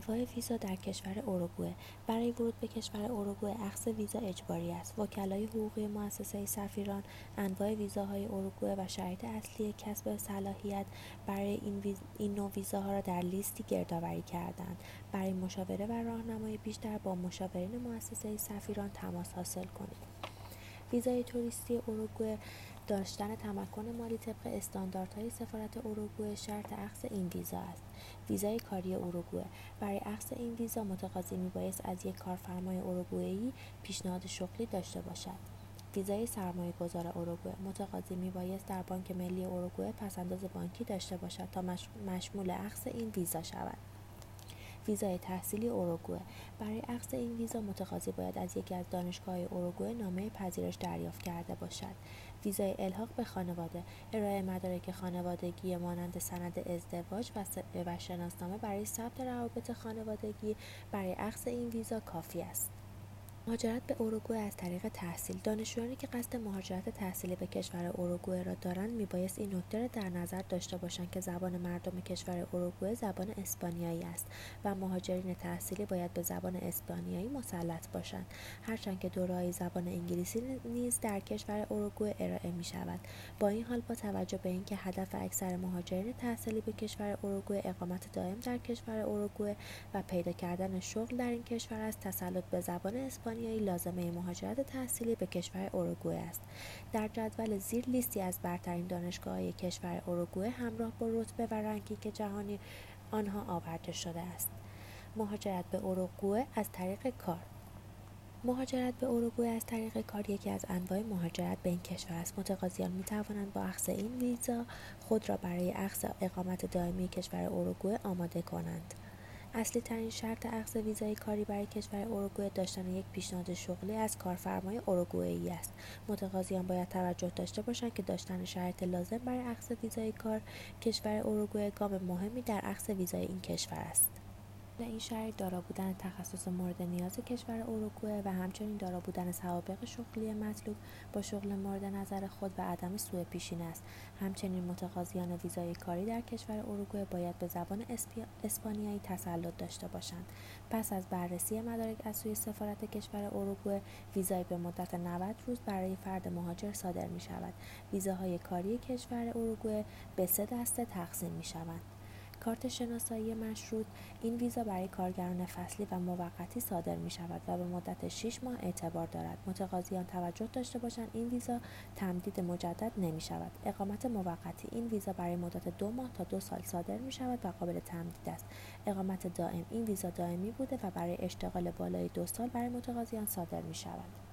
انواع ویزا در کشور اوروگوئه. برای ورود به کشور اوروگوئه اخذ ویزا اجباری است. وکلای حقوقی مؤسسه سفیران انواع ویزاهای اوروگوئه و شرایط اصلی کسب صلاحیت برای این نوع ویزاها را در لیستی گردآوری کرده‌اند. برای مشاوره و راهنمایی بیشتر با مشاورین مؤسسه سفیران تماس حاصل کنید. ویزای توریستی اوروگوئه داشتن تمکن مالی طبق استانداردهای سفارت اوروگوئه شرط اخذ این ویزا است. ویزای کاری اوروگوئه. برای اخذ این ویزا متقاضی میبایست از یک کارفرمای اوروگوئه‌ای پیشنهاد شغلی داشته باشد. ویزای سرمایه‌گذار اوروگوئه. متقاضی میبایست در بانک ملی اوروگوئه پس‌انداز بانکی داشته باشد تا مشمول اخذ این ویزا شود. ویزای تحصیلی اوروگوئه. برای اخذ این ویزا متقاضی باید از یکی از دانشگاه‌های اوروگوئه نامه پذیرش دریافت کرده باشد. ویزای الحاق به خانواده. ارائه مدارک خانوادگی مانند سند ازدواج و شناسنامه برای ثبت روابط خانوادگی برای اخذ این ویزا کافی است. مهاجرت به اوروگوئه از طریق تحصیل. دانشجویانی که قصد مهاجرت تحصیلی به کشور اوروگوئه را دارند میبایست این نکته را در نظر داشته باشند که زبان مردم کشور اوروگوئه زبان اسپانیایی است و مهاجرین تحصیلی باید به زبان اسپانیایی مسلط باشند، هرچند که دوره‌های زبان انگلیسی نیز در کشور اوروگوئه ارائه می‌شود. با این حال با توجه به اینکه هدف اکثر مهاجرین تحصیلی به کشور اوروگوئه اقامت دائم در کشور اوروگوئه و پیدا کردن شغل در این کشور است، تسلط به زبان اسپانیایی لازمه مهاجرت تحصیلی به کشور اوروگوئه است. در جدول زیر لیستی از برترین دانشگاه‌های کشور اوروگوئه همراه با رتبه و رنکینگ جهانی آنها آورده شده است. مهاجرت به اوروگوئه از طریق کار. مهاجرت به اوروگوئه از طریق کار یکی از انواع مهاجرت به این کشور است. متقاضیان می‌توانند با اخذ این ویزا خود را برای اخذ اقامت دائمی کشور اوروگوئه آماده کنند. اصلی ترین شرط اخذ ویزای کاری برای کشور اوروگوئه داشتن یک پیشنهاد شغلی از کارفرمای اوروگوئه‌ای است. متقاضیان باید توجه داشته باشند که داشتن شرایط لازم برای اخذ ویزای کار کشور اوروگوئه گام مهمی در اخذ ویزای این کشور است. این شرایط دارا بودن تخصص مورد نیاز کشور اوروگوئه و همچنین دارا بودن سوابق شغلی مطلوب با شغل مورد نظر خود و عدم سوء پیشینه است. همچنین متقاضیان ویزای کاری در کشور اوروگوئه باید به زبان اسپانیایی تسلط داشته باشند. پس از بررسی مدارک از سوی سفارت کشور اوروگوئه، ویزای به مدت 90 روز برای فرد مهاجر صادر می شود. ویزاهای کاری کشور اوروگوئه به 3 دسته تقسیم می شوند. کارت شناسایی مشروط. این ویزا برای کارگران فصلی و موقتی صادر می شود و به مدت 6 ماه اعتبار دارد. متقاضیان توجه داشته باشند این ویزا تمدید مجدد نمی شود. اقامت موقتی. این ویزا برای مدت 2 ماه تا 2 سال صادر می شود و قابل تمدید است. اقامت دائم. این ویزا دائمی بوده و برای اشتغال بالای 2 سال برای متقاضیان صادر می شود.